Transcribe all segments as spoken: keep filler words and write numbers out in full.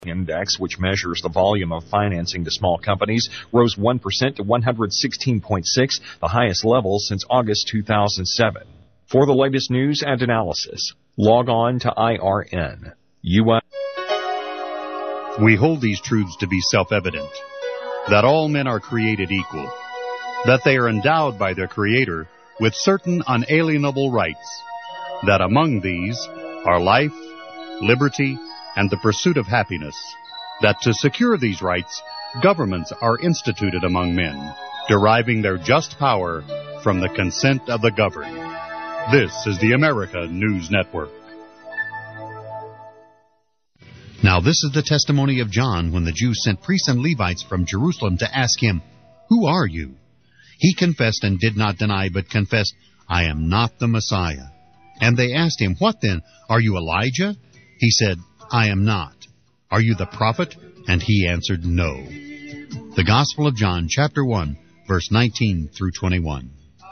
Index, which measures the volume of financing to small companies, rose one percent to one hundred sixteen point six, the highest level since August two thousand seven. For the latest news and analysis, log on to I R N. U S We hold these truths to be self-evident, that all men are created equal, that they are endowed by their Creator with certain unalienable rights, that among these are life, liberty, and the pursuit of happiness, that to secure these rights, governments are instituted among men, deriving their just power from the consent of the governed. This is the America News Network. Now this is the testimony of John when the Jews sent priests and Levites from Jerusalem to ask him, "Who are you?" He confessed and did not deny, but confessed, "I am not the Messiah." And they asked him, "What then? Are you Elijah?" He said, "I am not." "Are you the prophet?" And he answered, "No." The Gospel of John, chapter one, verse nineteen through twenty-one.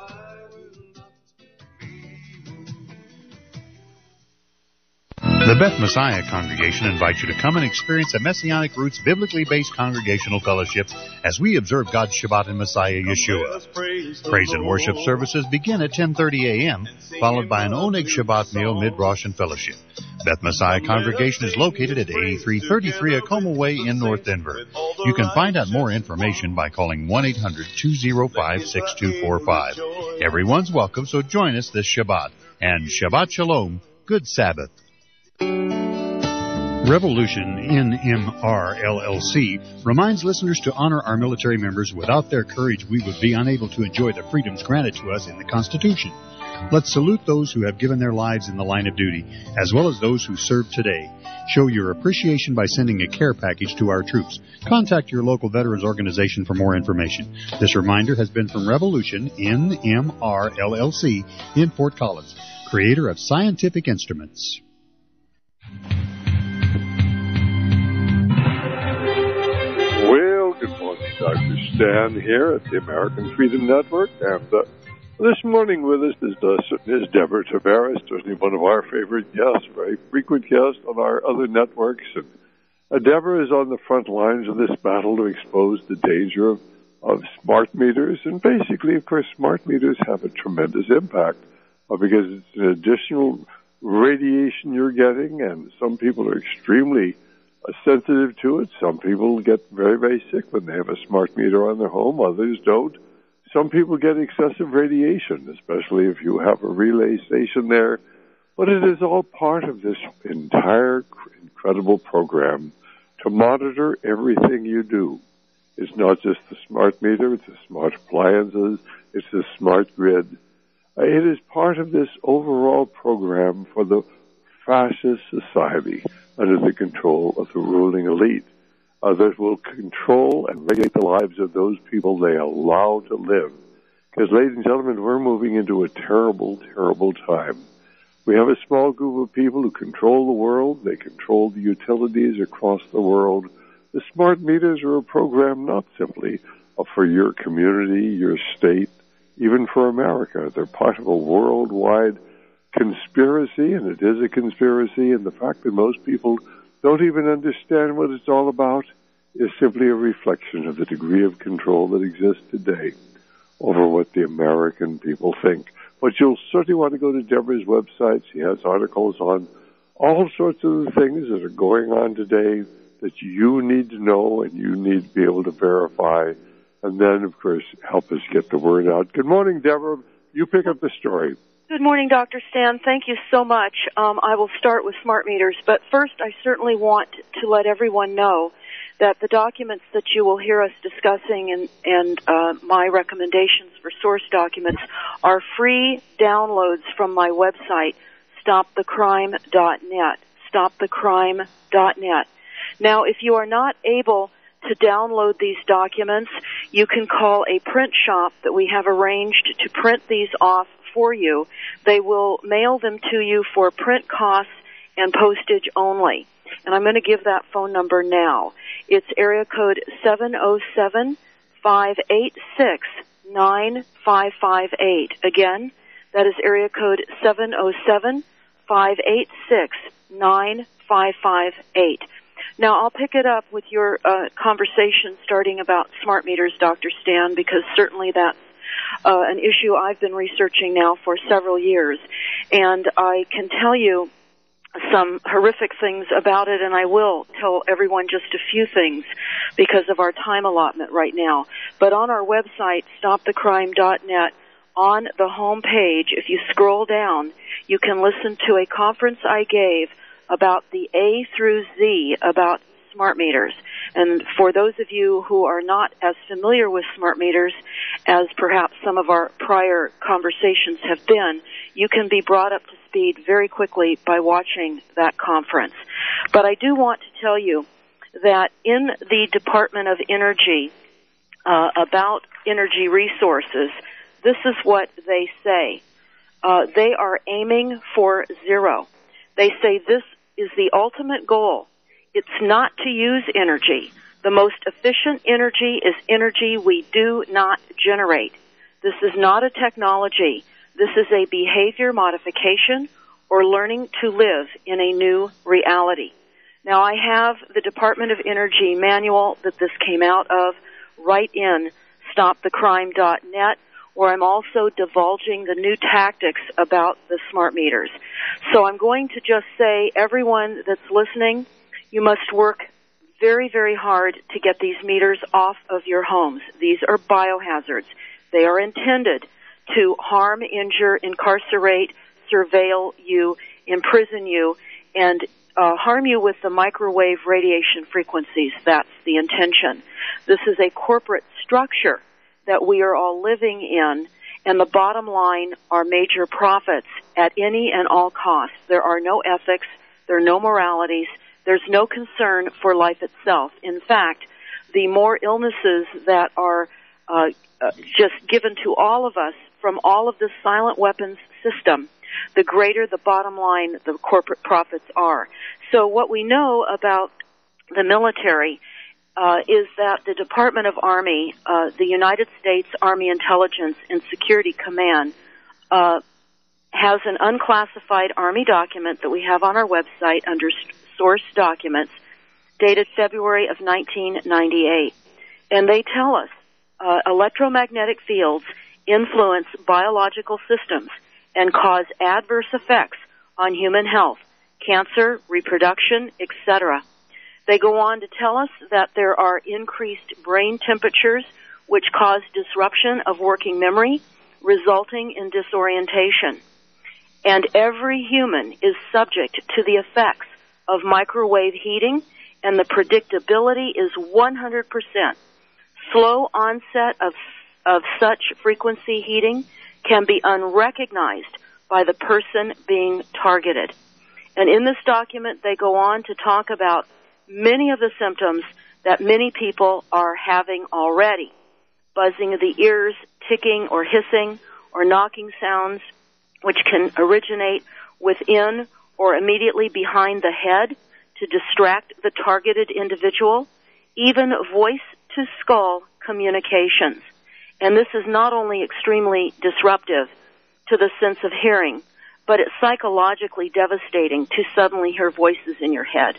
The Beth Messiah Congregation invites you to come and experience a Messianic Roots biblically based congregational fellowship as we observe God's Shabbat in Messiah Yeshua. Praise and worship services begin at ten thirty a.m., followed by an Oneg Shabbat meal, mid-Rosh, and fellowship. Beth Messiah Congregation is located at eighty-three thirty-three Acoma Way in North Denver. You can find out more information by calling one eight hundred two oh five six two four five. Everyone's welcome, so join us this Shabbat. And Shabbat Shalom, good Sabbath. Revolution N M R L L C reminds listeners to honor our military members. Without their courage, we would be unable to enjoy the freedoms granted to us in the Constitution. Let's salute those who have given their lives in the line of duty, as well as those who serve today. Show your appreciation by sending a care package to our troops. Contact your local veterans organization for more information. This reminder has been from Revolution N M R L L C in Fort Collins, creator of Scientific Instruments. Well, good morning, Doctor Stan here at the American Freedom Network, and uh, this morning with us is, uh, is Deborah Tavares, certainly one of our favorite guests, very frequent guest on our other networks. And uh, Deborah is on the front lines of this battle to expose the danger of, of smart meters, and basically, of course, smart meters have a tremendous impact uh, because it's an additional radiation you're getting, and some people are extremely uh, sensitive to it. Some people get very, very sick when they have a smart meter on their home. Others don't. Some people get excessive radiation, especially if you have a relay station there. But it is all part of this entire incredible program to monitor everything you do. It's not just the smart meter, it's the smart appliances, it's the smart grid. It is part of this overall program for the fascist society under the control of the ruling elite uh, that will control and regulate the lives of those people they allow to live. Because, ladies and gentlemen, we're moving into a terrible, terrible time. We have a small group of people who control the world. They control the utilities across the world. The smart meters are a program not simply uh, for your community, your state, even for America. They're part of a worldwide conspiracy, and it is a conspiracy, and the fact that most people don't even understand what it's all about is simply a reflection of the degree of control that exists today over what the American people think. But you'll certainly want to go to Deborah's website. She has articles on all sorts of the things that are going on today that you need to know and you need to be able to verify. And then, of course, help us get the word out. Good morning, Deborah. You pick up the story. Good morning, Doctor Stan. Thank you so much. Um, I will start with smart meters, but first I certainly want to let everyone know that the documents that you will hear us discussing and, and uh, my recommendations for source documents are free downloads from my website, stop the crime dot net, stop the crime dot net. Now, if you are not able to download these documents, you can call a print shop that we have arranged to print these off for you. They will mail them to you for print costs and postage only. And I'm going to give that phone number now. It's area code seven oh seven, five eight six, nine five five eight. Again, that is area code seven oh seven, five eight six, nine five five eight. Now, I'll pick it up with your uh, conversation starting about smart meters, Doctor Stan, because certainly that's uh, an issue I've been researching now for several years. And I can tell you some horrific things about it, and I will tell everyone just a few things because of our time allotment right now. But on our website, stop the crime dot net, on the home page, if you scroll down, you can listen to a conference I gave about the A through Z about smart meters. And for those of you who are not as familiar with smart meters as perhaps some of our prior conversations have been, you can be brought up to speed very quickly by watching that conference. But I do want to tell you that in the Department of Energy, uh, about energy resources, this is what they say. Uh, they are aiming for zero. They say this is the ultimate goal. It's not to use energy. The most efficient energy is energy we do not generate. This is not a technology. This is a behavior modification or learning to live in a new reality. Now, I have the Department of Energy manual that this came out of right in stop the crime dot net, where I'm also divulging the new tactics about the smart meters. So I'm going to just say, everyone that's listening, you must work very, very hard to get these meters off of your homes. These are biohazards. They are intended to harm, injure, incarcerate, surveil you, imprison you, and uh, harm you with the microwave radiation frequencies. That's the intention. This is a corporate structure that we are all living in, and the bottom line are major profits at any and all costs. There are no ethics, there are no moralities, there's no concern for life itself. In fact, the more illnesses that are uh, uh, just given to all of us from all of this silent weapons system, the greater the bottom line the corporate profits are. So what we know about the military Uh, is that the Department of Army, uh, the United States Army Intelligence and Security Command, uh, has an unclassified Army document that we have on our website under source documents dated February of nineteen ninety-eight. And they tell us uh, electromagnetic fields influence biological systems and cause adverse effects on human health, cancer, reproduction, et cetera. They go on to tell us that there are increased brain temperatures which cause disruption of working memory, resulting in disorientation. And every human is subject to the effects of microwave heating, and the predictability is one hundred percent. Slow onset of, of such frequency heating can be unrecognized by the person being targeted. And in this document, they go on to talk about many of the symptoms that many people are having already. Buzzing of the ears, ticking or hissing or knocking sounds, which can originate within or immediately behind the head to distract the targeted individual, even voice-to-skull communications. And this is not only extremely disruptive to the sense of hearing, but it's psychologically devastating to suddenly hear voices in your head.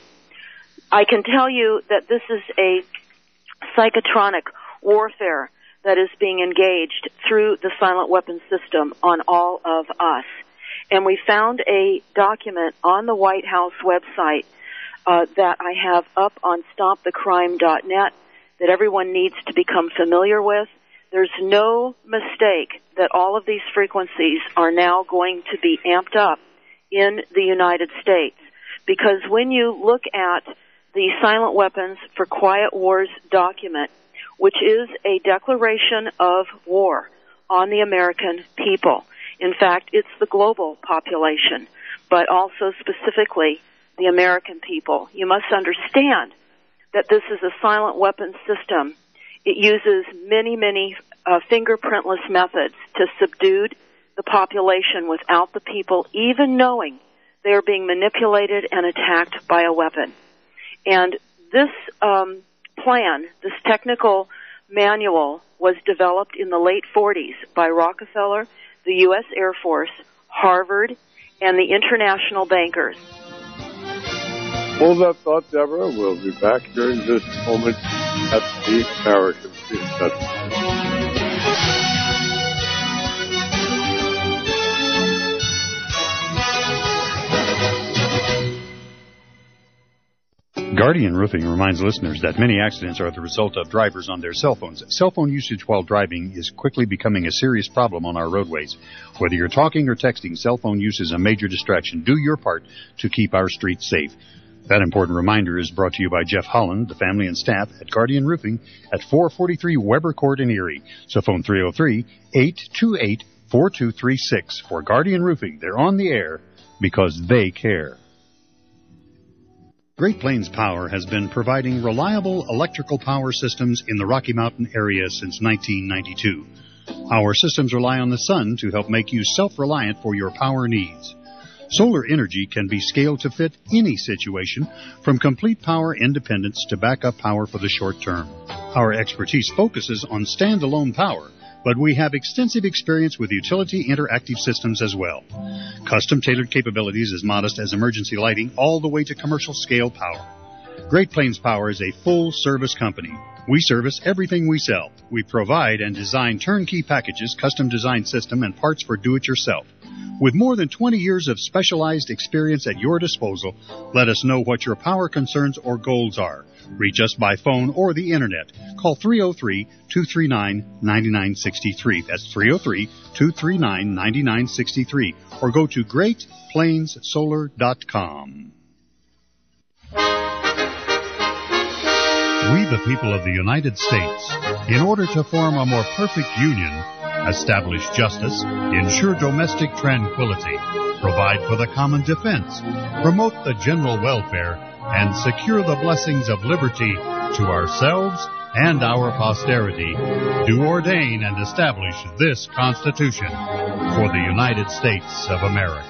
I can tell you that this is a psychotronic warfare that is being engaged through the silent weapon system on all of us. And we found a document on the White House website uh, that I have up on stop the crime dot net that everyone needs to become familiar with. There's no mistake that all of these frequencies are now going to be amped up in the United States. Because when you look at the Silent Weapons for Quiet Wars document, which is a declaration of war on the American people. In fact, it's the global population, but also specifically the American people. You must understand that this is a silent weapons system. It uses many, many uh, fingerprintless methods to subdue the population without the people even knowing they are being manipulated and attacked by a weapon. And this um, plan, this technical manual, was developed in the late forties by Rockefeller, the U S Air Force, Harvard, and the international bankers. Hold that thought, Deborah. We'll be back here in just a moment at the American Freedom Network. Guardian Roofing reminds listeners that many accidents are the result of drivers on their cell phones. Cell phone usage while driving is quickly becoming a serious problem on our roadways. Whether you're talking or texting, cell phone use is a major distraction. Do your part to keep our streets safe. That important reminder is brought to you by Jeff Holland, the family and staff at Guardian Roofing at four forty-three Weber Court in Erie. So phone three oh three, eight two eight, four two three six for Guardian Roofing. They're on the air because they care. Great Plains Power has been providing reliable electrical power systems in the Rocky Mountain area since nineteen ninety-two. Our systems rely on the sun to help make you self-reliant for your power needs. Solar energy can be scaled to fit any situation, from complete power independence to backup power for the short term. Our expertise focuses on standalone power, but we have extensive experience with utility interactive systems as well. Custom-tailored capabilities as modest as emergency lighting all the way to commercial-scale power. Great Plains Power is a full-service company. We service everything we sell. We provide and design turnkey packages, custom-designed system, and parts for do-it-yourself. With more than twenty years of specialized experience at your disposal, let us know what your power concerns or goals are. Reach us by phone or the Internet. Call three oh three, two three nine, nine nine six three. That's three oh three, two three nine, nine nine six three. Or go to great plains solar dot com. We, the people of the United States, in order to form a more perfect union, establish justice, ensure domestic tranquility, provide for the common defense, promote the general welfare, and secure the blessings of liberty to ourselves and our posterity, do ordain and establish this Constitution for the United States of America.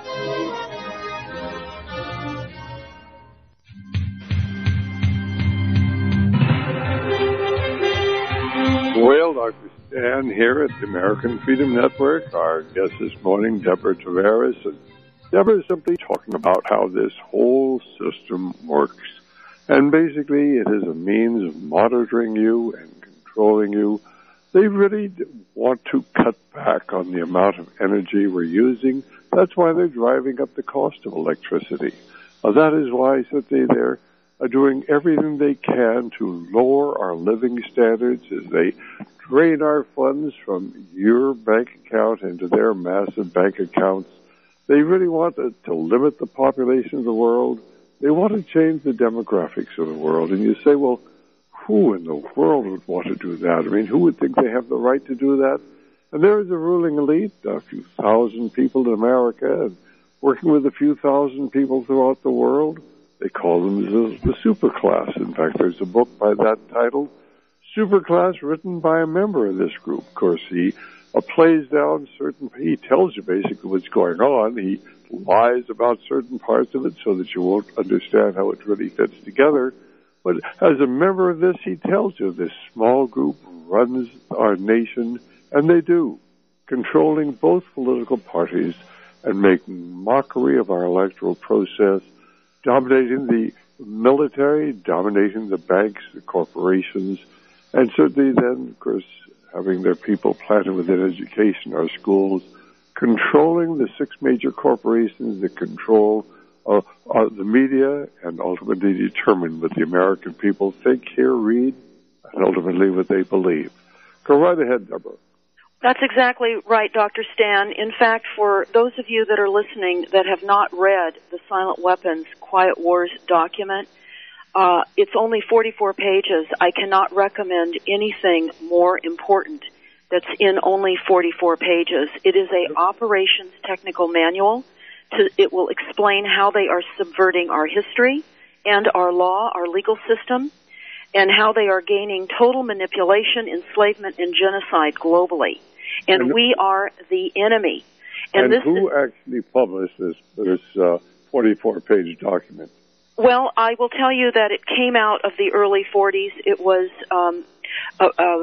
Well, Doctor Stan here at the American Freedom Network. Our guest this morning, Deborah Tavares. And Deborah is simply talking about how this whole system works. And basically, it is a means of monitoring you and controlling you. They really want to cut back on the amount of energy we're using. That's why they're driving up the cost of electricity. Uh, that is why simply they're are doing everything they can to lower our living standards as they drain our funds from your bank account into their massive bank accounts. They really want to, to limit the population of the world. They want to change the demographics of the world. And you say, well, who in the world would want to do that? I mean, who would think they have the right to do that? And there is a ruling elite, a few thousand people in America, and working with a few thousand people throughout the world. They call them the, the superclass. In fact, there's a book by that title, Superclass, written by a member of this group. Of course, he uh, plays down certain, he tells you basically what's going on. He lies about certain parts of it so that you won't understand how it really fits together. But as a member of this, he tells you this small group runs our nation, and they do, controlling both political parties and making mockery of our electoral process, dominating the military, dominating the banks, the corporations, and certainly then, of course, having their people planted within education, our schools, controlling the six major corporations that control uh, uh, the media and ultimately determine what the American people think, hear, read, and ultimately what they believe. Go right ahead, Deborah. That's exactly right, Doctor Stan. In fact, for those of you that are listening that have not read the Silent Weapons Quiet Wars document, uh, it's only forty-four pages. I cannot recommend anything more important that's in only forty-four pages. It is a operations technical manual. To, it will explain how they are subverting our history and our law, our legal system, and how they are gaining total manipulation, enslavement, and genocide globally. And, and we are the enemy. And, and this who is, actually published this this uh, forty-four page document? Well, I will tell you that it came out of the early forties. It was um, uh, uh,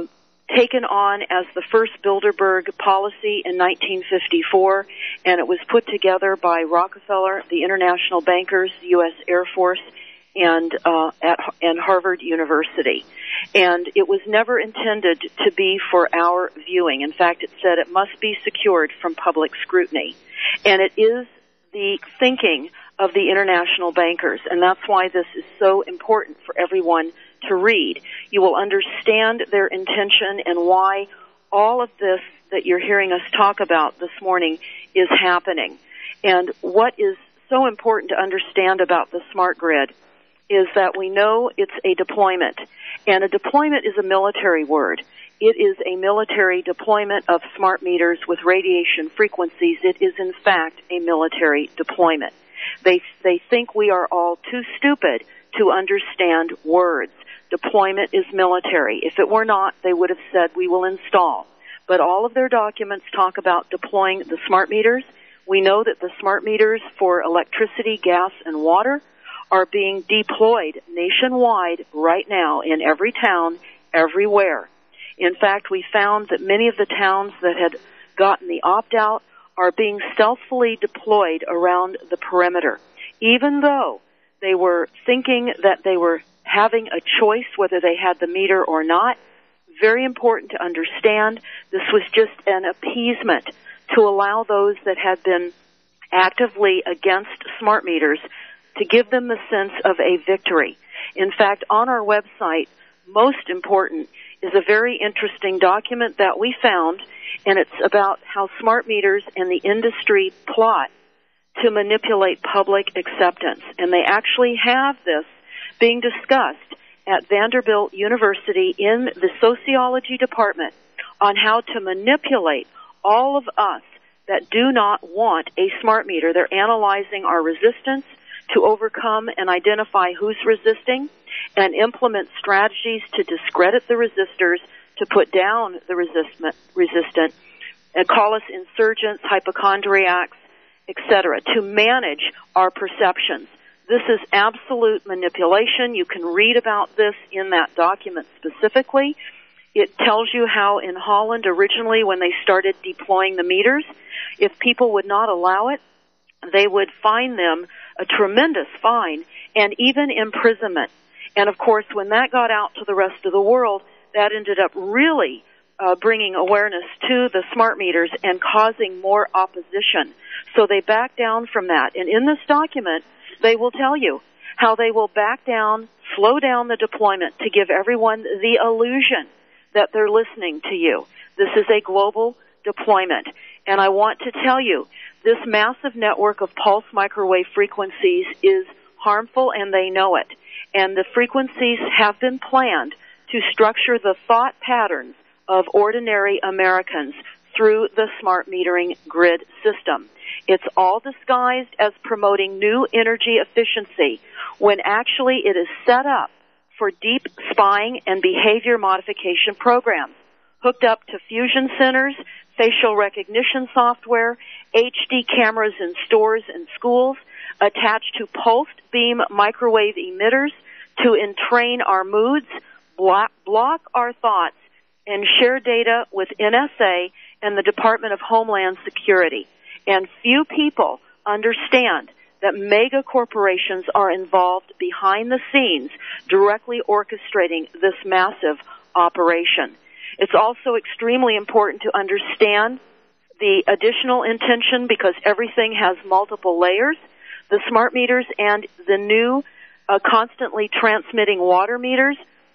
taken on as the first Bilderberg policy in nineteen fifty-four, and it was put together by Rockefeller, the international bankers, the U S Air Force, and uh, at and Harvard University. And it was never intended to be for our viewing. In fact, it said it must be secured from public scrutiny. And it is the thinking of the international bankers, and that's why this is so important for everyone to read. You will understand their intention and why all of this that you're hearing us talk about this morning is happening. And what is so important to understand about the smart grid is that we know it's a deployment. And a deployment is a military word. It is a military deployment of smart meters with radiation frequencies. It is, in fact, a military deployment. They, they think we are all too stupid to understand words. Deployment is military. If it were not, they would have said we will install. But all of their documents talk about deploying the smart meters. We know that the smart meters for electricity, gas, and water are being deployed nationwide right now in every town, everywhere. In fact, we found that many of the towns that had gotten the opt-out are being stealthily deployed around the perimeter, even though they were thinking that they were having a choice whether they had the meter or not. Very important to understand, this was just an appeasement to allow those that had been actively against smart meters to give them the sense of a victory. In fact, on our website, most important is a very interesting document that we found, and it's about how smart meters and the industry plot to manipulate public acceptance. And they actually have this being discussed at Vanderbilt University in the sociology department on how to manipulate all of us that do not want a smart meter. They're analyzing our resistance to overcome and identify who's resisting and implement strategies to discredit the resistors, to put down the resistant, resistant and call us insurgents, hypochondriacs, et cetera, to manage our perceptions. This is absolute manipulation. You can read about this in that document specifically. It tells you how in Holland originally when they started deploying the meters, if people would not allow it, they would fine them a tremendous fine and even imprisonment. And of course, when that got out to the rest of the world, that ended up really uh, bringing awareness to the smart meters and causing more opposition. So they backed down from that. And in this document, they will tell you how they will back down, slow down the deployment to give everyone the illusion that they're listening to you. This is a global deployment. And I want to tell you, this massive network of pulse microwave frequencies is harmful, and they know it. And the frequencies have been planned to structure the thought patterns of ordinary Americans through the smart metering grid system. It's all disguised as promoting new energy efficiency when actually it is set up for deep spying and behavior modification programs, hooked up to fusion centers, facial recognition software, H D cameras in stores and schools, attached to pulsed beam microwave emitters to entrain our moods, block, block our thoughts, and share data with N S A and the Department of Homeland Security. And few people understand that mega corporations are involved behind the scenes, directly orchestrating this massive operation. It's also extremely important to understand the additional intention because everything has multiple layers. The smart meters and the new uh, constantly transmitting water meters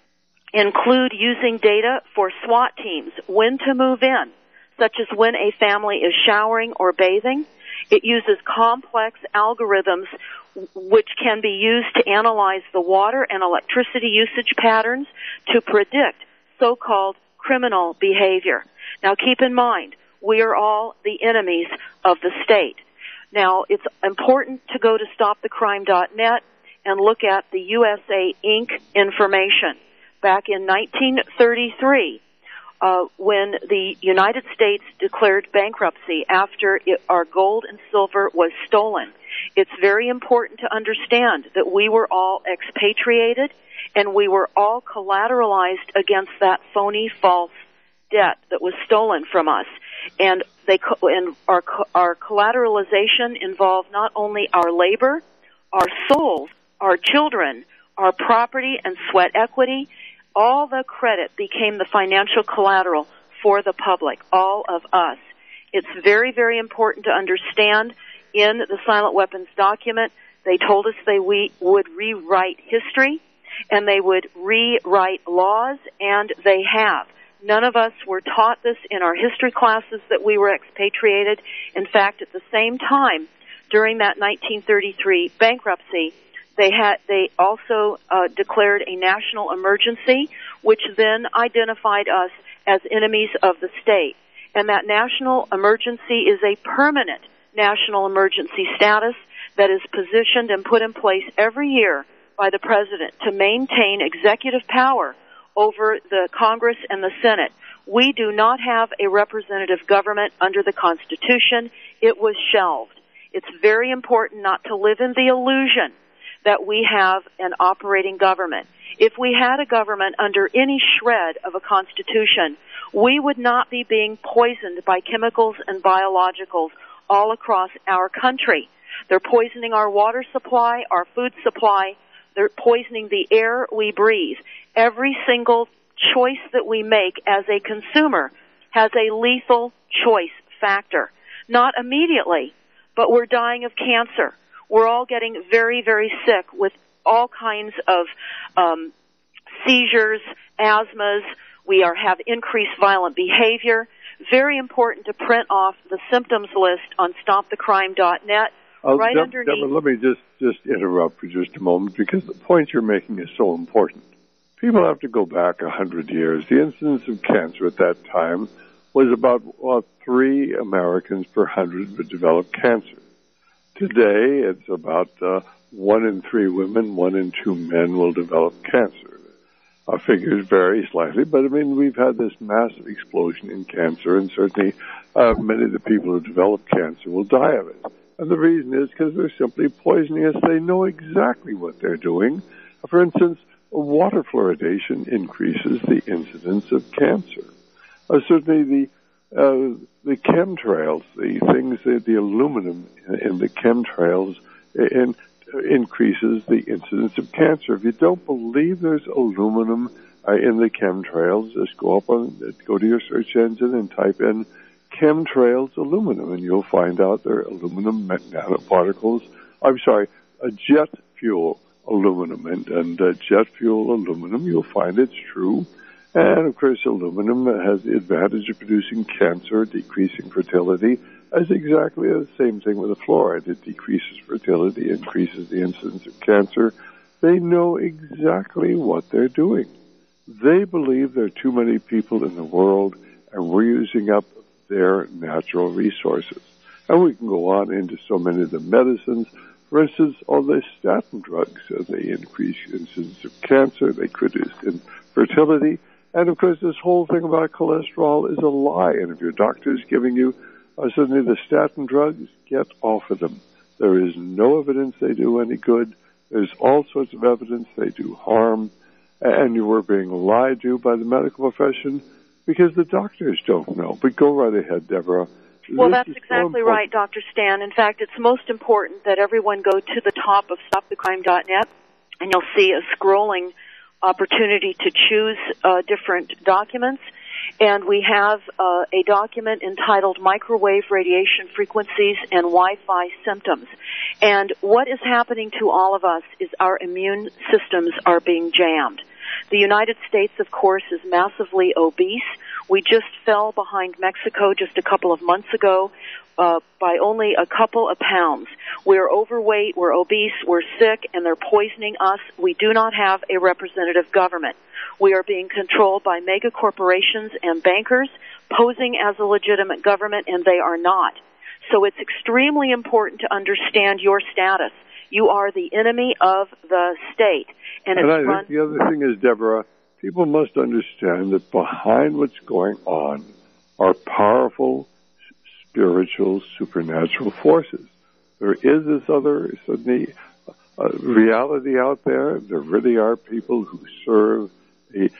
include using data for SWAT teams, when to move in, such as when a family is showering or bathing. It uses complex algorithms which can be used to analyze the water and electricity usage patterns to predict so-called criminal behavior. Now keep in mind, we are all the enemies of the state. Now, it's important to go to stop the crime dot net and look at the U S A Incorporated information. Back in nineteen thirty-three, uh, when the United States declared bankruptcy after it, our gold and silver was stolen, it's very important to understand that we were all expatriated and we were all collateralized against that phony, false debt that was stolen from us. And they and our our collateralization involved not only our labor, our souls, our children, our property and sweat equity. All the credit became the financial collateral for the public, all of us. It's very, very important to understand. In the Silent Weapons document, they told us they we would rewrite history, and they would rewrite laws, and they have. None of us were taught this in our history classes that we were expatriated. In fact, at the same time, during that nineteen thirty-three bankruptcy, they had they also uh, declared a national emergency, which then identified us as enemies of the state. And that national emergency is a permanent national emergency status that is positioned and put in place every year by the President to maintain executive power over the Congress and the Senate. We do not have a representative government under the Constitution. It was shelved. It's very important not to live in the illusion that we have an operating government. If we had a government under any shred of a constitution, we would not be being poisoned by chemicals and biologicals all across our country. They're poisoning our water supply, our food supply. They're poisoning the air we breathe. Every single choice that we make as a consumer has a lethal choice factor. Not immediately, but we're dying of cancer. We're all getting very, very sick with all kinds of um, seizures, asthmas. We are have increased violent behavior. Very important to print off the symptoms list on stop the crime dot net. Uh, right Deb- underneath. Deborah, let me just, just interrupt for just a moment because the point you're making is so important. People have to go back a hundred years. The incidence of cancer at that time was about well, three Americans per hundred would develop cancer. Today, it's about uh, one in three women, one in two men will develop cancer. Our figures vary slightly, but I mean, we've had this massive explosion in cancer, and certainly uh, many of the people who develop cancer will die of it. And the reason is because they're simply poisoning us. They know exactly what they're doing. For instance, water fluoridation increases the incidence of cancer. Uh, certainly the uh, the chemtrails, the things, the, the aluminum in, in the chemtrails in, uh, increases the incidence of cancer. If you don't believe there's aluminum uh, in the chemtrails, just go up on, go to your search engine and type in chemtrails aluminum, and you'll find out there are aluminum nanoparticles. I'm sorry, a jet fuel aluminum, and, and uh, jet fuel aluminum, you'll find it's true. And, of course, aluminum has the advantage of producing cancer, decreasing fertility, as exactly the same thing with the fluoride. It decreases fertility, increases the incidence of cancer. They know exactly what they're doing. They believe there are too many people in the world, and we're using up their natural resources. And we can go on into so many of the medicines. For instance, all the statin drugs, uh, they increase incidence of cancer, they reduce infertility. And, of course, this whole thing about cholesterol is a lie. And if your doctor is giving you uh, suddenly the statin drugs, get off of them. There is no evidence they do any good. There's all sorts of evidence they do harm. And you were being lied to by the medical profession because the doctors don't know. But go right ahead, Deborah. Well, This that's is exactly so right, Doctor Stan. In fact, it's most important that everyone go to the top of stop the crime dot net, and you'll see a scrolling opportunity to choose uh, different documents. And we have uh, a document entitled Microwave Radiation Frequencies and Wi-Fi Symptoms. And what is happening to all of us is our immune systems are being jammed. The United States, of course, is massively obese. We just fell behind Mexico just a couple of months ago uh, by only a couple of pounds. We're overweight, we're obese, we're sick, and they're poisoning us. We do not have a representative government. We are being controlled by mega corporations and bankers posing as a legitimate government, and they are not. So it's extremely important to understand your status. You are the enemy of the state. And, and it's I run- think the other thing is, Deborah, people must understand that behind what's going on are powerful, spiritual, supernatural forces. There is this other suddenly, uh, reality out there. There really are people who serve a different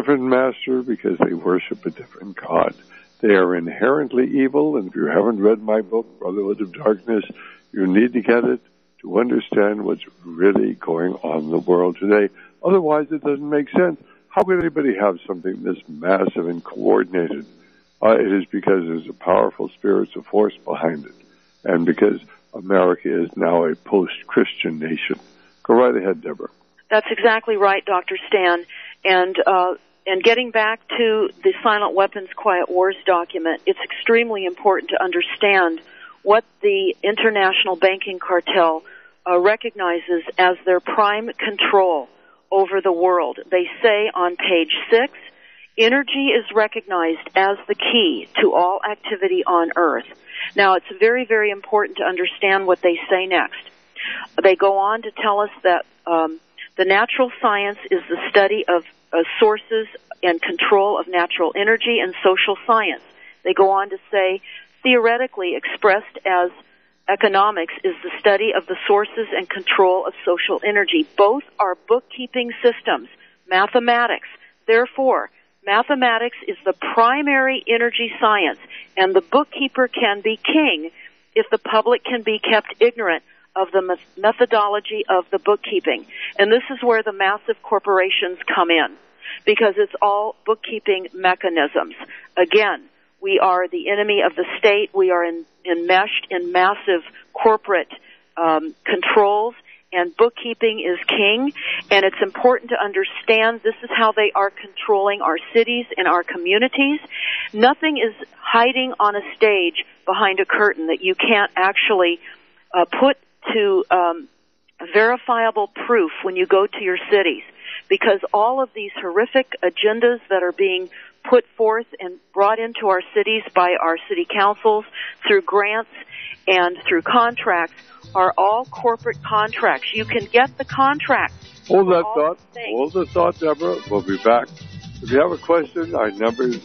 different master because they worship a different God. They are inherently evil, and if you haven't read my book, Brotherhood of Darkness, you need to get it to understand what's really going on in the world today. Otherwise, it doesn't make sense. How could anybody have something this massive and coordinated? Uh, it is because there's a powerful spiritual force behind it, and because America is now a post-Christian nation. Go right ahead, Deborah. That's exactly right, Doctor Stan. And uh, and getting back to the Silent Weapons Quiet Wars document, it's extremely important to understand what the international banking cartel uh, recognizes as their prime control over the world. They say on page six, energy is recognized as the key to all activity on Earth. Now, it's very, very important to understand what they say next. They go on to tell us that um, the natural science is the study of uh, sources and control of natural energy and social science. They go on to say, theoretically expressed as economics is the study of the sources and control of social energy. Both are bookkeeping systems, mathematics. Therefore, mathematics is the primary energy science, and the bookkeeper can be king if the public can be kept ignorant of the methodology of the bookkeeping. And this is where the massive corporations come in, because it's all bookkeeping mechanisms. Again, we are the enemy of the state. We are in, enmeshed in massive corporate um, controls, and bookkeeping is king. And it's important to understand this is how they are controlling our cities and our communities. Nothing is hiding on a stage behind a curtain that you can't actually uh, put to um, verifiable proof when you go to your cities, because all of these horrific agendas that are being put forth and brought into our cities by our city councils through grants and through contracts are all corporate contracts. You can get the contract. Hold that thought. Hold the thought, Deborah. We'll be back. If you have a question, our number is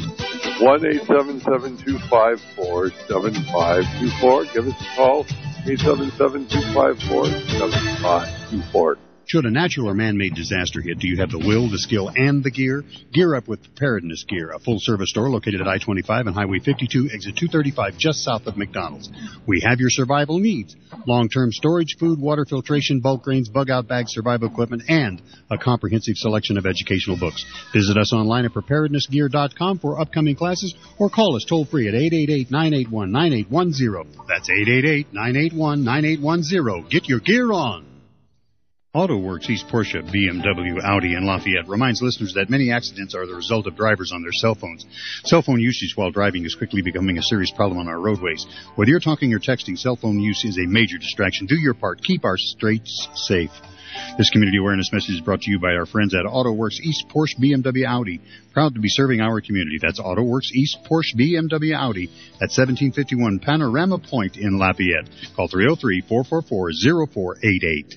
one eight seven seven two five four seven five two four. Give us a call, eight seven seven two five four seven five two four. Should a natural or man-made disaster hit, do you have the will, the skill, and the gear? Gear up with Preparedness Gear, a full-service store located at I twenty-five and Highway fifty-two, exit two thirty-five, just south of McDonald's. We have your survival needs: long-term storage, food, water filtration, bulk grains, bug-out bags, survival equipment, and a comprehensive selection of educational books. Visit us online at preparedness gear dot com for upcoming classes, or call us toll-free at eight eight eight, nine eight one, nine eight one zero. That's eight eight eight, nine eight one, nine eight one zero. Get your gear on. AutoWorks East Porsche, B M W, Audi, and Lafayette reminds listeners that many accidents are the result of drivers on their cell phones. Cell phone usage while driving is quickly becoming a serious problem on our roadways. Whether you're talking or texting, cell phone use is a major distraction. Do your part. Keep our streets safe. This community awareness message is brought to you by our friends at AutoWorks East Porsche, B M W, Audi. Proud to be serving our community. That's AutoWorks East Porsche, B M W, Audi at seventeen fifty-one Panorama Point in Lafayette. Call three oh three, four four four, oh four eight eight.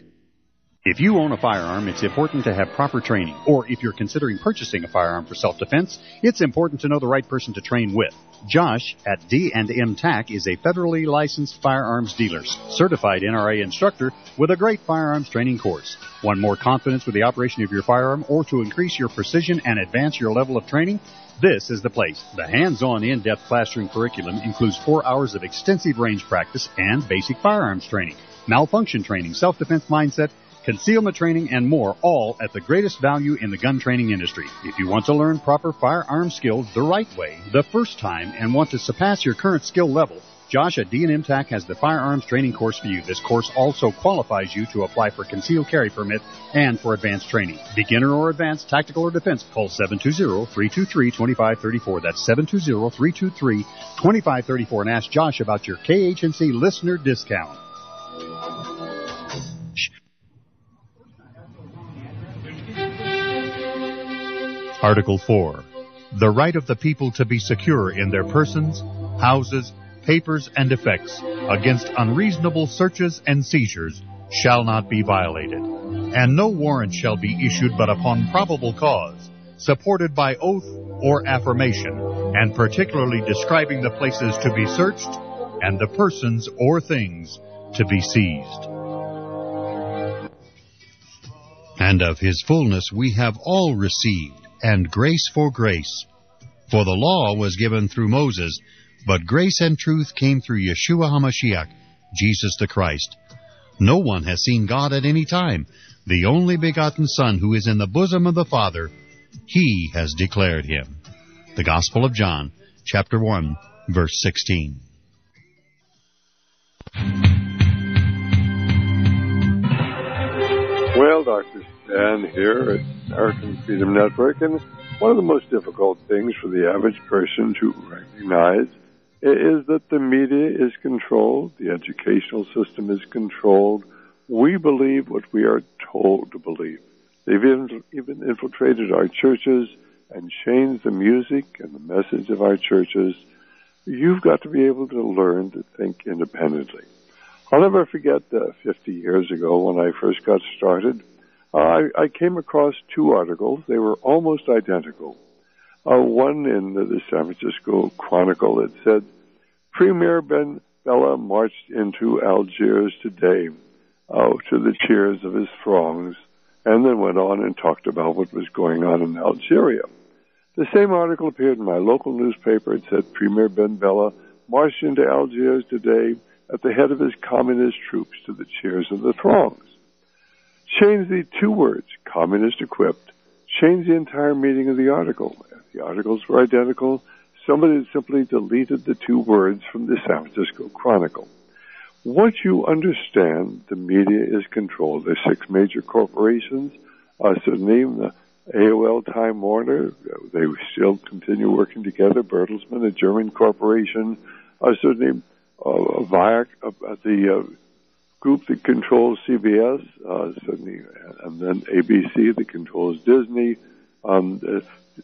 If you own a firearm, it's important to have proper training. Or if you're considering purchasing a firearm for self-defense, it's important to know the right person to train with. Josh at D and M T A C is a federally licensed firearms dealer, certified N R A instructor with a great firearms training course. Want more confidence with the operation of your firearm, or to increase your precision and advance your level of training? This is the place. The hands-on, in-depth classroom curriculum includes four hours of extensive range practice and basic firearms training, malfunction training, self-defense mindset, concealment training, and more, all at the greatest value in the gun training industry. If you want to learn proper firearm skills the right way, the first time, and want to surpass your current skill level, Josh at D and M T A C has the firearms training course for you. This course also qualifies you to apply for concealed carry permit and for advanced training. Beginner or advanced, tactical or defense, call seven two zero, three two three, two five three four. That's seven two zero, three two three, two five three four, and ask Josh about your K H N C listener discount. Article four. The right of the people to be secure in their persons, houses, papers, and effects against unreasonable searches and seizures shall not be violated, and no warrant shall be issued but upon probable cause, supported by oath or affirmation, and particularly describing the places to be searched and the persons or things to be seized. And of his fullness we have all received, and grace for grace. For the law was given through Moses, but grace and truth came through Yeshua HaMashiach, Jesus the Christ. No one has seen God at any time. The only begotten Son, who is in the bosom of the Father, He has declared Him. The Gospel of John, chapter one, verse sixteen. Well, Doctor Stan here at American Freedom Network, and one of the most difficult things for the average person to recognize is that the media is controlled, the educational system is controlled. We believe what we are told to believe. They've even, even infiltrated our churches and changed the music and the message of our churches. You've got to be able to learn to think independently. I'll never forget uh, fifty years ago when I first got started, uh, I, I came across two articles. They were almost identical. Uh, one in the, the San Francisco Chronicle, it said, Premier Ben Bella marched into Algiers today uh, to the cheers of his throngs, and then went on and talked about what was going on in Algeria. The same article appeared in my local newspaper. It said, Premier Ben Bella marched into Algiers today at the head of his communist troops to the cheers of the throngs. Change the two words, communist equipped, change the entire meaning of the article. The articles were identical. Somebody had simply deleted the two words from the San Francisco Chronicle. Once you understand the media is controlled, there's six major corporations, uh, certainly the A O L, Time Warner, they still continue working together, Bertelsmann, a German corporation, uh, certainly uh, Viac, uh, the uh, group that controls C B S, uh, certainly, and then A B C that controls Disney. Um, uh,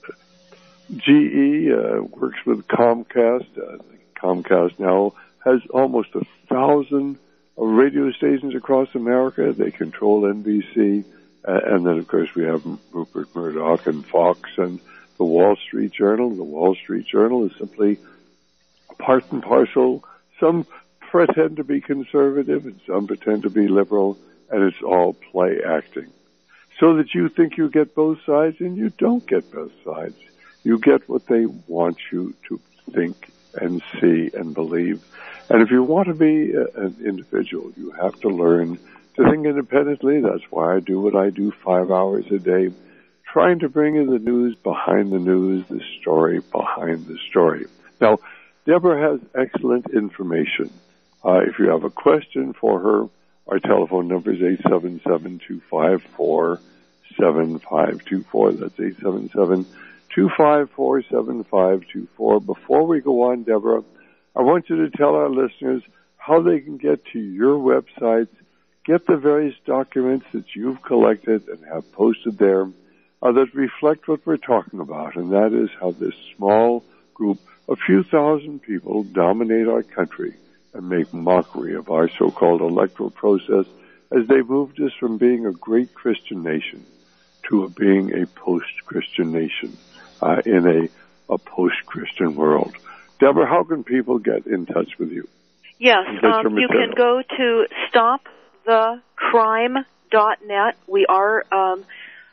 G E uh, works with Comcast. Uh, Comcast now has almost a thousand uh, radio stations across America. They control N B C. Uh, and then, of course, we have Rupert Murdoch and Fox and the Wall Street Journal. The Wall Street Journal is simply part and parcel. Some pretend to be conservative and some pretend to be liberal, and it's all play acting. So that you think you get both sides, and you don't get both sides. You get what they want you to think and see and believe. And if you want to be a, an individual, you have to learn to think independently. That's why I do what I do five hours a day, trying to bring you the news behind the news, the story behind the story. Now, Deborah has excellent information. Uh, if you have a question for her, our telephone number is eight seven seven, two five four, seven five two four. That's eight seven seven, two five four, seven five two four. Before we go on, Deborah, I want you to tell our listeners how they can get to your websites, get the various documents that you've collected and have posted there uh, that reflect what we're talking about, and that is how this small group, a few thousand people, dominate our country and make mockery of our so-called electoral process as they moved us from being a great Christian nation to a being a post-Christian nation uh, in a, a post-Christian world. Deborah, how can people get in touch with you? Yes, um, you can go to stop the crime dot net. We are um,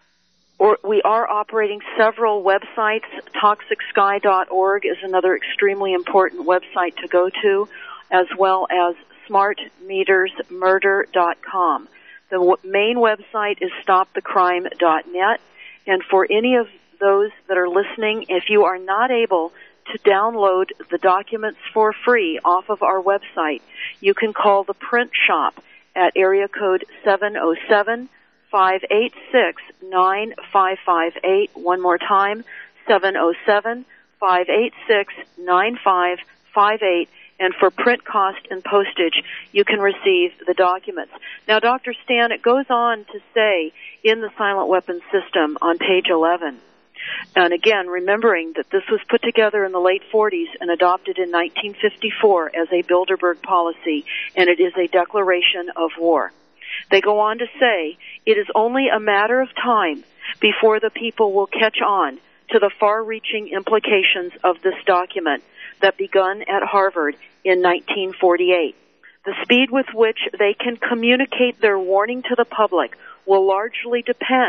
or we are operating several websites. toxic sky dot org is another extremely important website to go to, as well as smart meters murder dot com. The w- main website is stop the crime dot net, and for any of those that are listening, if you are not able to download the documents for free off of our website, you can call the print shop at area code seven oh seven, five eight six, nine five five eight. One more time, seven oh seven, five eight six, nine five five eight. And for print cost and postage, you can receive the documents. Now, Doctor Stan, it goes on to say in the silent weapons system on page eleven, and again, remembering that this was put together in the late forties and adopted in nineteen fifty-four as a Bilderberg policy, and it is a declaration of war. They go on to say, it is only a matter of time before the people will catch on to the far-reaching implications of this document that begun at Harvard in nineteen forty-eight. The speed with which they can communicate their warning to the public will largely depend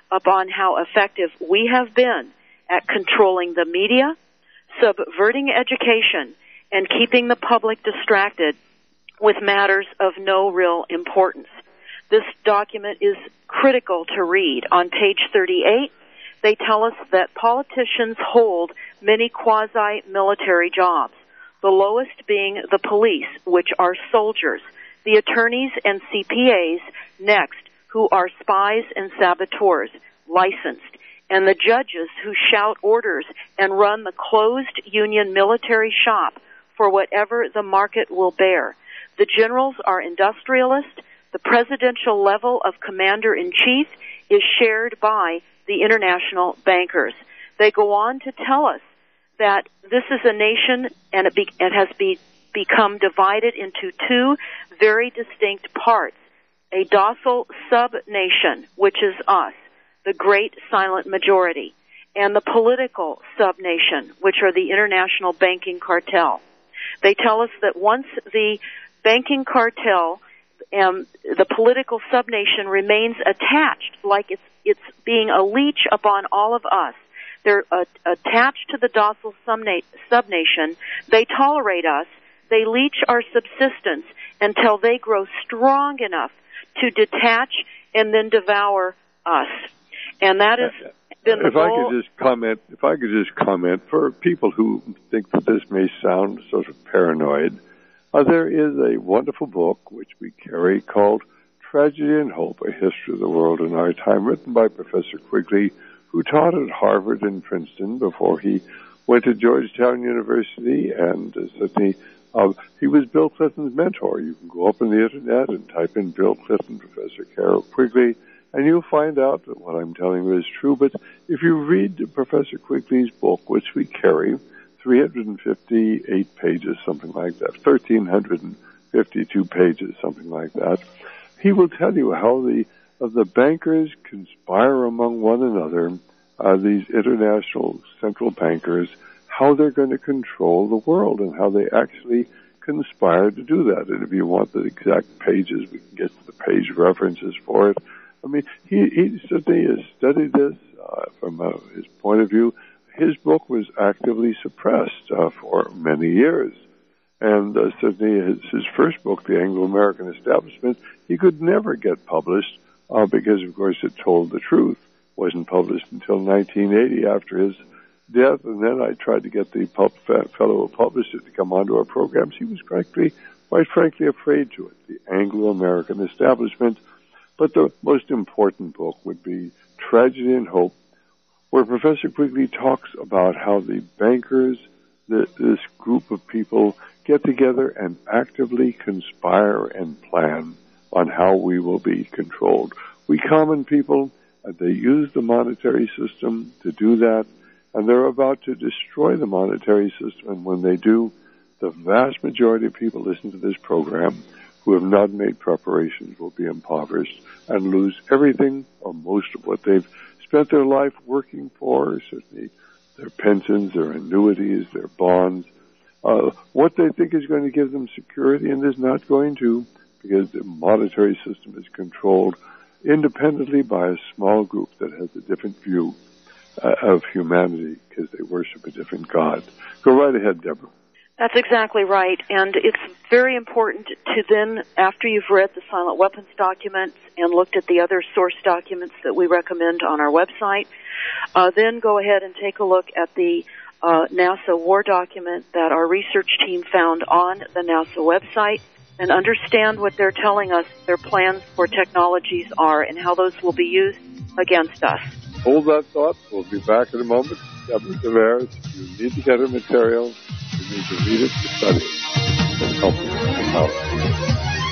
upon how effective we have been at controlling the media, subverting education, and keeping the public distracted with matters of no real importance. This document is critical to read. On page thirty-eight, they tell us that politicians hold many quasi-military jobs, the lowest being the police, which are soldiers, the attorneys and C P As next, who are spies and saboteurs, licensed, and the judges who shout orders and run the closed union military shop for whatever the market will bear. The generals are industrialists. The presidential level of commander-in-chief is shared by the international bankers. They go on to tell us that this is a nation, and it, be, it has be, become divided into two very distinct parts. A docile sub-nation, which is us, the great silent majority, and the political sub-nation, which are the international banking cartel. They tell us that once the banking cartel and the political sub-nation remains attached, like it's it's being a leech upon all of us, they're uh, attached to the docile sub-nation, they tolerate us, they leech our subsistence until they grow strong enough to detach and then devour us. And that has been the if goal. I could just comment, if I could just comment, for people who think that this may sound sort of paranoid, uh, there is a wonderful book which we carry called Tragedy and Hope, A History of the World in Our Time, written by Professor Quigley, who taught at Harvard and Princeton before he went to Georgetown University, and uh, Sydney. Uh, he was Bill Clinton's mentor. You can go up on the internet and type in Bill Clinton, Professor Carroll Quigley, and you'll find out that what I'm telling you is true. But if you read Professor Quigley's book, which we carry, three hundred fifty-eight pages, something like that, one thousand three hundred fifty-two pages, something like that, he will tell you how the uh, the bankers conspire among one another, uh, these international central bankers, how they're going to control the world and how they actually conspire to do that. And if you want the exact pages, we can get to the page references for it. I mean, he, he certainly has studied this uh, from uh, his point of view. His book was actively suppressed uh, for many years. And uh, certainly his, his first book, The Anglo-American Establishment, he could never get published uh, because, of course, it told the truth. It wasn't published until nineteen eighty after his death, and then I tried to get the pub, fellow who published it to come onto our programs. He was frankly, quite frankly afraid to it, The Anglo-American Establishment. But the most important book would be Tragedy and Hope, where Professor Quigley talks about how the bankers, the, this group of people, get together and actively conspire and plan on how we will be controlled. We common people, uh, they use the monetary system to do that, and they're about to destroy the monetary system. And when they do, the vast majority of people listen to this program who have not made preparations will be impoverished and lose everything or most of what they've spent their life working for, certainly their pensions, their annuities, their bonds, uh, what they think is going to give them security and is not going to, because the monetary system is controlled independently by a small group that has a different view uh, of humanity because they worship a different God. Go right ahead, Deborah. That's exactly right, and it's very important to then, after you've read the silent weapons documents and looked at the other source documents that we recommend on our website, uh, then go ahead and take a look at the uh, NASA war document that our research team found on the NASA website and understand what they're telling us their plans for technologies are and how those will be used against us. Hold that thought. We'll be back in a moment. Deborah Tavares, you need to get her material. You need to read it, to study it, and help you empower.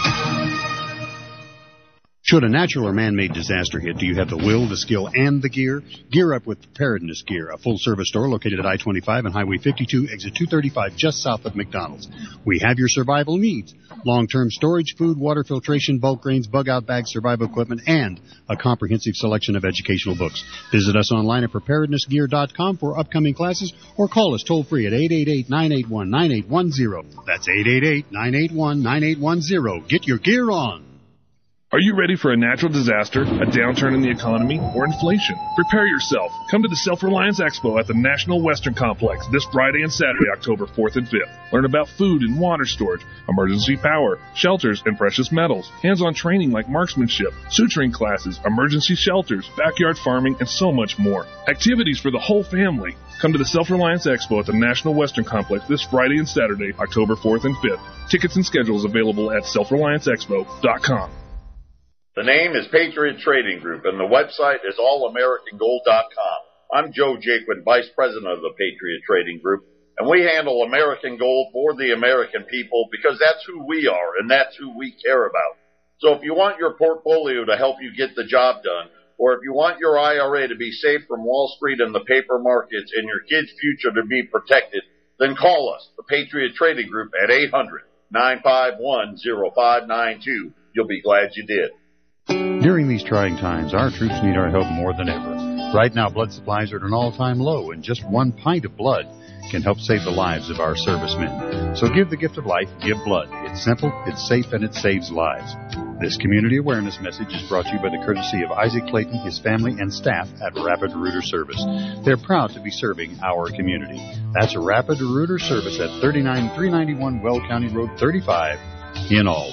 Should a natural or man-made disaster hit, do you have the will, the skill, and the gear? Gear up with Preparedness Gear, a full-service store located at I twenty-five and Highway fifty-two, exit two thirty-five, just south of McDonald's. We have your survival needs: long-term storage, food, water filtration, bulk grains, bug-out bags, survival equipment, and a comprehensive selection of educational books. Visit us online at preparedness gear dot com for upcoming classes, or call us toll-free at eight eight eight, nine eight one, nine eight one zero. That's eight eight eight, nine eight one, nine eight one zero. Get your gear on. Are you ready for a natural disaster, a downturn in the economy, or inflation? Prepare yourself. Come to the Self-Reliance Expo at the National Western Complex this Friday and Saturday, October fourth and fifth. Learn about food and water storage, emergency power, shelters, and precious metals, hands-on training like marksmanship, suturing classes, emergency shelters, backyard farming, and so much more. Activities for the whole family. Come to the Self-Reliance Expo at the National Western Complex this Friday and Saturday, October fourth and fifth. Tickets and schedules available at self reliance expo dot com. The name is Patriot Trading Group, and the website is all american gold dot com. I'm Joe Jaquin, Vice President of the Patriot Trading Group, and we handle American gold for the American people because that's who we are and that's who we care about. So if you want your portfolio to help you get the job done, or if you want your I R A to be safe from Wall Street and the paper markets and your kids' future to be protected, then call us, the Patriot Trading Group, at eight hundred, nine five one, oh five nine two. You'll be glad you did. During these trying times, our troops need our help more than ever. Right now, blood supplies are at an all-time low, and just one pint of blood can help save the lives of our servicemen. So give the gift of life, give blood. It's simple, it's safe, and it saves lives. This community awareness message is brought to you by the courtesy of Isaac Clayton, his family, and staff at Rapid Rooter Service. They're proud to be serving our community. That's Rapid Rooter Service at thirty-nine three ninety-one Well County Road thirty-five in Alds.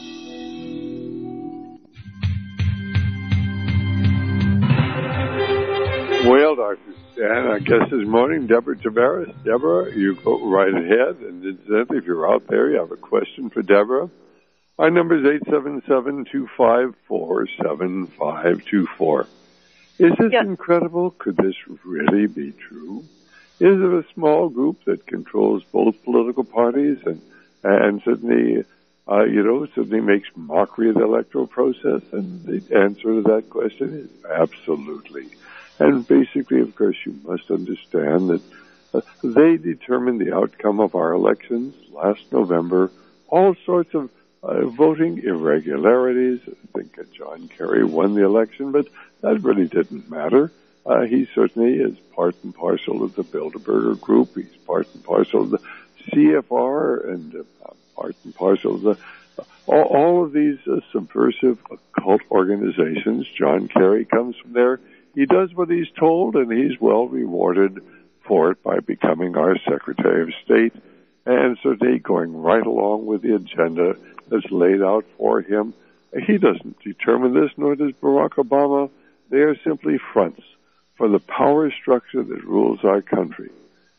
Well, Doctor Stan, I guess this morning, Deborah Tavares. Deborah, you go right ahead. And incidentally, if you're out there, you have a question for Deborah. Our number is eight seven seven, two five four, seven five two four. Is this yes. incredible? Could this really be true? Is it a small group that controls both political parties and, and certainly, uh, you know, certainly makes mockery of the electoral process? And the answer to that question is absolutely. And basically, of course, you must understand that uh, they determined the outcome of our elections last November. All sorts of uh, voting irregularities. I think uh, John Kerry won the election, but that really didn't matter. Uh, he certainly is part and parcel of the Bilderberger Group. He's part and parcel of the C F R and uh, part and parcel of the uh, all, all of these uh, subversive occult organizations. John Kerry comes from there. He does what he's told, and he's well rewarded for it by becoming our Secretary of State, and certainly going right along with the agenda that's laid out for him. He doesn't determine this, nor does Barack Obama. They are simply fronts for the power structure that rules our country,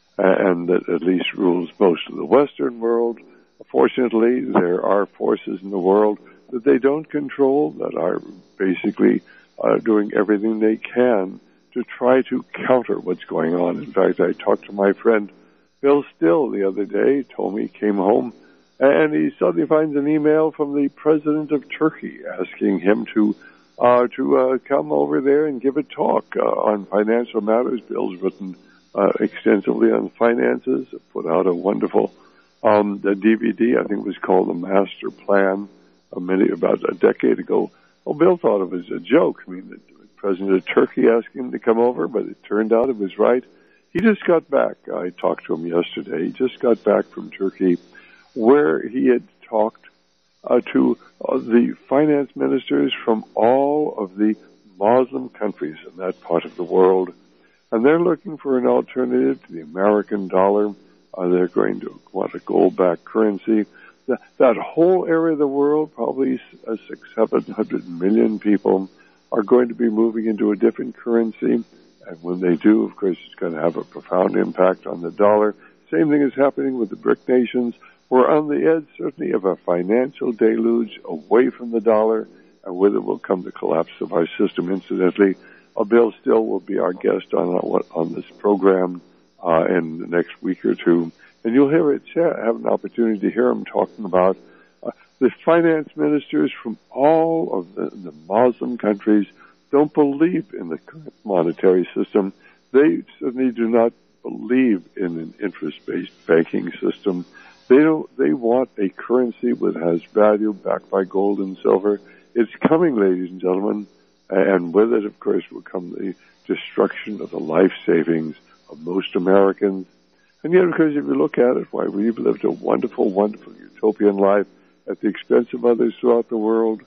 and that at least rules most of the Western world. Fortunately, there are forces in the world that they don't control that are basically Uh, doing everything they can to try to counter what's going on. In fact, I talked to my friend Bill Still the other day, told me he came home, and he suddenly finds an email from the president of Turkey asking him to uh, to uh, come over there and give a talk uh, on financial matters. Bill's written uh, extensively on finances, put out a wonderful um, the D V D, I think it was called The Master Plan, a minute, about a decade ago. Well, Bill thought it was a joke. I mean, the president of Turkey asked him to come over, but it turned out it was right. He just got back. I talked to him yesterday. He just got back from Turkey, where he had talked uh, to uh, the finance ministers from all of the Muslim countries in that part of the world. And they're looking for an alternative to the American dollar. Uh, they're going to want a gold-backed currency. That whole area of the world, probably six, seven hundred million people, are going to be moving into a different currency. And when they do, of course, it's going to have a profound impact on the dollar. Same thing is happening with the BRIC nations. We're on the edge, certainly, of a financial deluge away from the dollar, and with it will come the collapse of our system. Incidentally, uh, Bill Still will be our guest on on this program uh, in the next week or two. And you'll hear it, have an opportunity to hear him talking about uh, the finance ministers from all of the, the Muslim countries don't believe in the current monetary system. They certainly do not believe in an interest-based banking system. They don't. They want a currency that has value backed by gold and silver. It's coming, ladies and gentlemen, and with it, of course, will come the destruction of the life savings of most Americans. And yet, of course, if you look at it, why, we've lived a wonderful, wonderful utopian life at the expense of others throughout the world.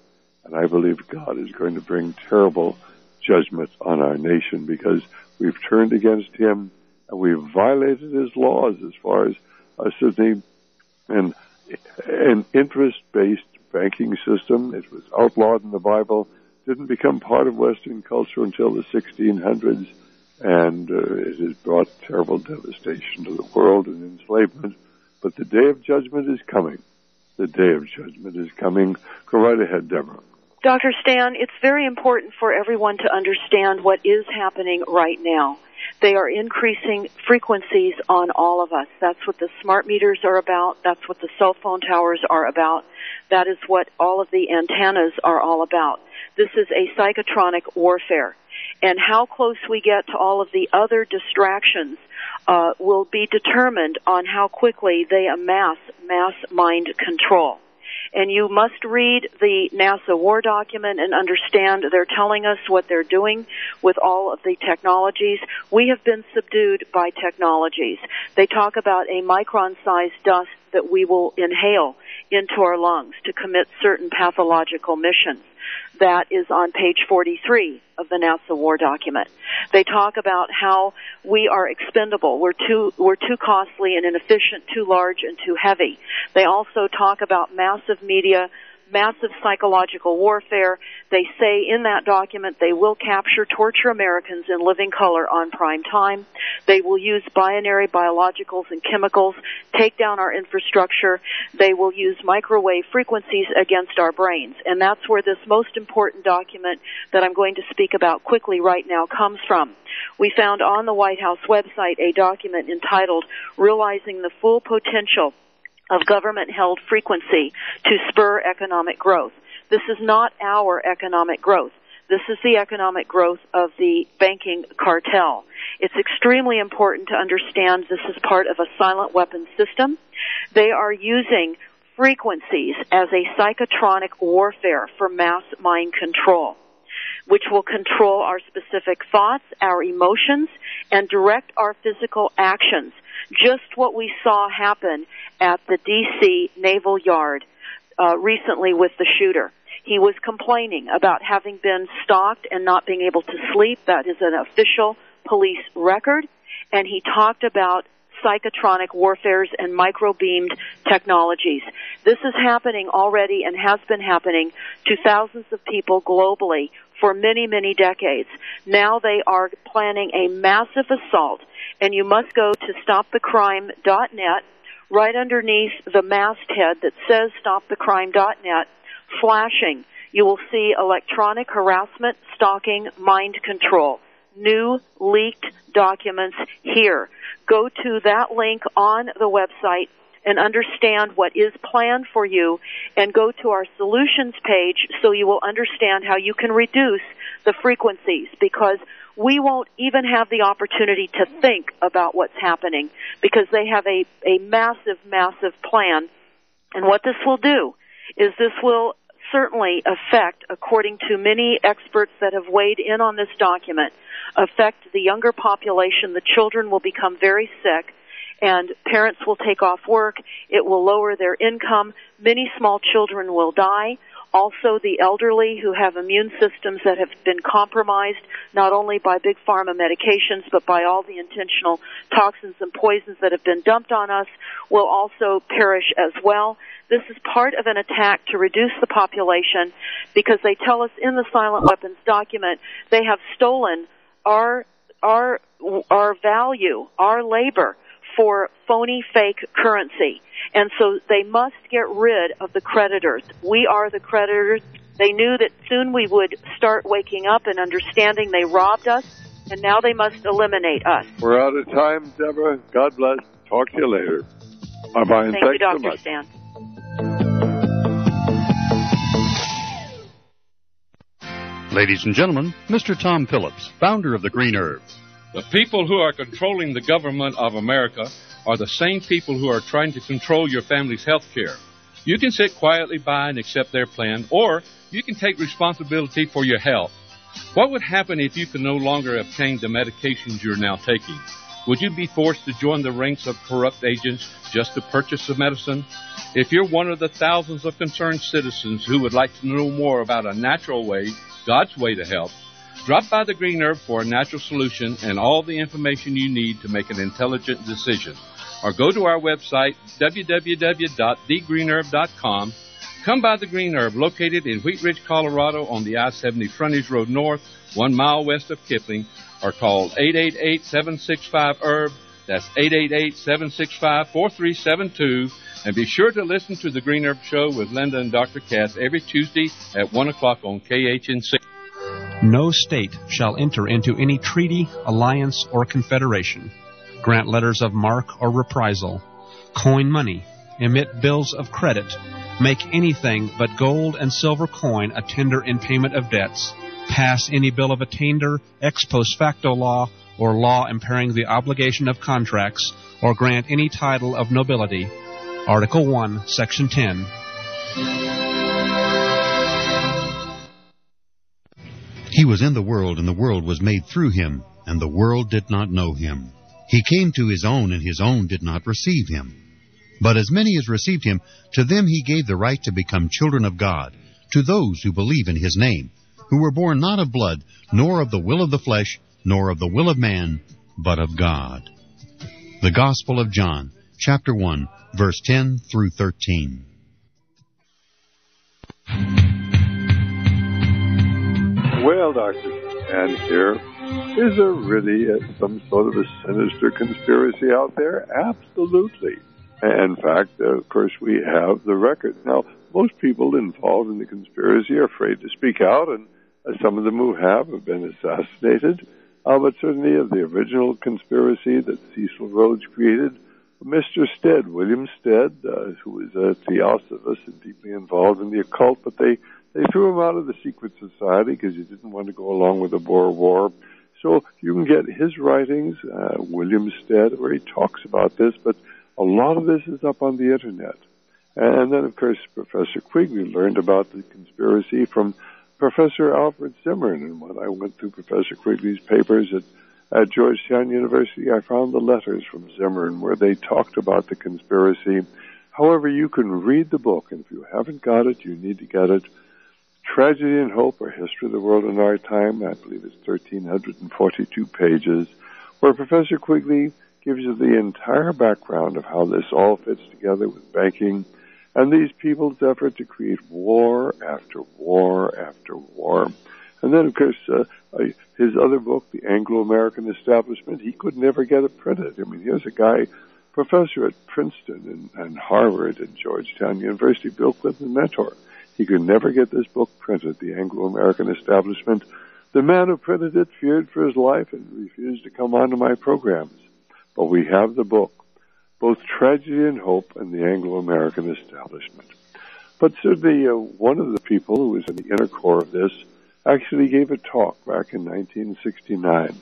And I believe God is going to bring terrible judgment on our nation because we've turned against him and we've violated his laws as far as us as a, an, an interest-based banking system. It was outlawed in the Bible, didn't become part of Western culture until the sixteen hundreds, and uh, it has brought terrible devastation to the world and enslavement. But the day of judgment is coming. The day of judgment is coming. Go right ahead, Deborah. Doctor Stan, it's very important for everyone to understand what is happening right now. They are increasing frequencies on all of us. That's what the smart meters are about. That's what the cell phone towers are about. That is what all of the antennas are all about. This is a psychotronic warfare. And how close we get to all of the other distractions uh, will be determined on how quickly they amass mass mind control. And you must read the NASA war document and understand they're telling us what they're doing with all of the technologies. We have been subdued by technologies. They talk about a micron-sized dust that we will inhale into our lungs to commit certain pathological missions. That is on page forty-three of the NASA war document. They talk about how we are expendable. We're too, we're too costly and inefficient, too large and too heavy. They also talk about massive media, massive psychological warfare. They say in that document they will capture, torture Americans in living color on prime time. They will use binary biologicals and chemicals, take down our infrastructure. They will use microwave frequencies against our brains. And that's where this most important document that I'm going to speak about quickly right now comes from. We found on the White House website a document entitled Realizing the Full Potential of Government-Held Frequency to Spur Economic Growth. This is not our economic growth. This is the economic growth of the banking cartel. It's extremely important to understand this is part of a silent weapons system. They are using frequencies as a psychotronic warfare for mass mind control, which will control our specific thoughts, our emotions, and direct our physical actions. Just what we saw happen at the D C Naval Yard uh, recently with the shooter. He was complaining about having been stalked and not being able to sleep. That is an official police record. And he talked about psychotronic warfares and microbeamed technologies. This is happening already and has been happening to thousands of people globally for many, many decades. Now they are planning a massive assault, and you must go to stop the crime dot net. Right underneath the masthead that says stop the crime dot net, flashing, you will see electronic harassment, stalking, mind control. New leaked documents here. Go to that link on the website and understand what is planned for you, and go to our solutions page so you will understand how you can reduce the frequencies, because we won't even have the opportunity to think about what's happening because they have a, a massive, massive plan. And what this will do is this will certainly affect, according to many experts that have weighed in on this document, affect the younger population. The children will become very sick, and parents will take off work. It will lower their income. Many small children will die. Also, the elderly who have immune systems that have been compromised not only by big pharma medications but by all the intentional toxins and poisons that have been dumped on us will also perish as well. This is part of an attack to reduce the population because they tell us in the silent weapons document they have stolen our our our value, our labor, for phony, fake currency. And so they must get rid of the creditors. We are the creditors. They knew that soon we would start waking up and understanding they robbed us, and now they must eliminate us. We're out of time, Deborah. God bless. Talk to you later. Bye-bye, and Thank you, Doctor so much. Stan. Ladies and gentlemen, Mister Tom Phillips, founder of the Green Herb. The people who are controlling the government of America are the same people who are trying to control your family's health care. You can sit quietly by and accept their plan, or you can take responsibility for your health. What would happen if you could no longer obtain the medications you're now taking? Would you be forced to join the ranks of corrupt agents just to purchase the medicine? If you're one of the thousands of concerned citizens who would like to know more about a natural way, God's way to help, drop by the Green Herb for a natural solution and all the information you need to make an intelligent decision. Or go to our website, w w w dot the green herb dot com. Come by the Green Herb, located in Wheat Ridge, Colorado, on the I seventy Frontage Road North, one mile west of Kipling, or call eight eight eight, seven six five, herb. That's eight eight eight, seven six five, four three seven two. And be sure to listen to the Green Herb Show with Linda and Doctor Cass every Tuesday at one o'clock on K H N C. No state shall enter into any treaty, alliance, or confederation, grant letters of marque or reprisal, coin money, emit bills of credit, make anything but gold and silver coin a tender in payment of debts, pass any bill of attainder, ex post facto law, or law impairing the obligation of contracts, or grant any title of nobility. Article one, Section ten. He was in the world, and the world was made through him, and the world did not know him. He came to his own, and his own did not receive him. But as many as received him, to them he gave the right to become children of God, to those who believe in his name, who were born not of blood, nor of the will of the flesh, nor of the will of man, but of God. The Gospel of John, chapter one, verse ten through thirteen. Well, Doctor Stan here. Is there really a, some sort of a sinister conspiracy out there? Absolutely. In fact, uh, of course, we have the record. Now, most people involved in the conspiracy are afraid to speak out, and uh, some of them who have have been assassinated. Uh, but certainly of the original conspiracy that Cecil Rhodes created, Mister Stead, William Stead, uh, who was a theosophist and deeply involved in the occult, but they, they threw him out of the secret society because he didn't want to go along with the Boer War. So you can get his writings, uh, William Stead, where he talks about this, but a lot of this is up on the Internet. And then, of course, Professor Quigley learned about the conspiracy from Professor Alfred Zimmern. And when I went through Professor Quigley's papers at, at Georgetown University, I found the letters from Zimmern where they talked about the conspiracy. However, you can read the book, and if you haven't got it, you need to get it. Tragedy and Hope, or History of the World in Our Time, I believe it's one thousand three hundred forty-two pages, where Professor Quigley gives you the entire background of how this all fits together with banking and these people's effort to create war after war after war. And then, of course, uh, his other book, The Anglo-American Establishment, he could never get it printed. I mean, here's a guy, professor at Princeton and, and Harvard and Georgetown University, Bill Clinton mentor. He could never get this book printed, The Anglo-American Establishment. The man who printed it feared for his life and refused to come onto my programs. But we have the book, both Tragedy and Hope and the Anglo-American Establishment. But certainly uh, one of the people who was in the inner core of this actually gave a talk back in nineteen sixty-nine.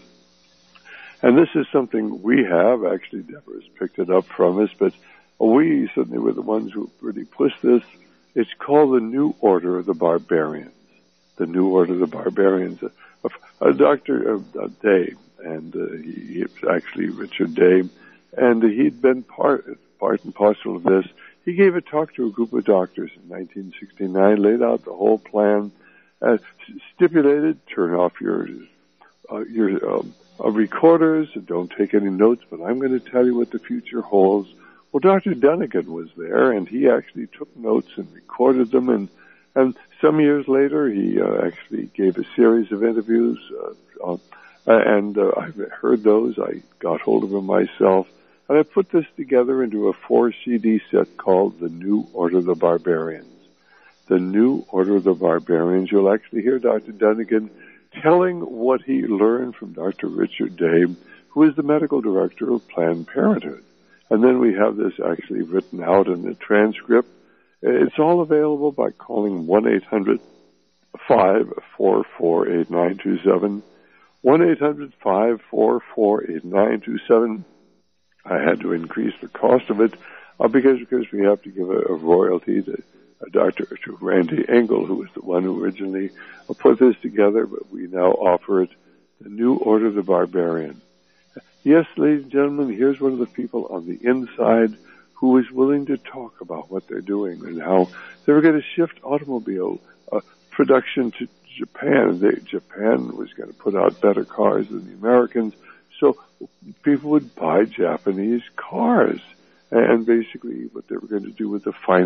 And this is something we have, actually Deborah's picked it up from us, but we certainly were the ones who really pushed this. It's called The New Order of the Barbarians. The New Order of the Barbarians. Uh, uh, Doctor Uh, Day, and uh, he, he was actually Richard Day, and uh, he'd been part, part and parcel of this. He gave a talk to a group of doctors in nineteen sixty-nine, laid out the whole plan, uh, stipulated, turn off your uh, your um, uh, recorders, and don't take any notes, but I'm going to tell you what the future holds. Well, Doctor Dunnigan was there, and he actually took notes and recorded them, and and some years later, he uh, actually gave a series of interviews, uh, uh, and uh, I've heard those. I got hold of them myself, and I put this together into a four C D set called The New Order of the Barbarians. The New Order of the Barbarians. You'll actually hear Doctor Dunnigan telling what he learned from Doctor Richard Day, who is the medical director of Planned Parenthood. And then we have this actually written out in the transcript. It's all available by calling one eight hundred, five four four, eight nine two seven, one eight hundred, five four four, eight nine two seven. I had to increase the cost of it uh, because, because we have to give a, a royalty to uh, Doctor to Randy Engel, who was the one who originally uh, put this together, but we now offer it, The New Order of the Barbarian. Yes, ladies and gentlemen, here's one of the people on the inside who is willing to talk about what they're doing and how they were going to shift automobile uh, production to Japan. They, Japan was going to put out better cars than the Americans, so people would buy Japanese cars. And basically what they were going to do with the finance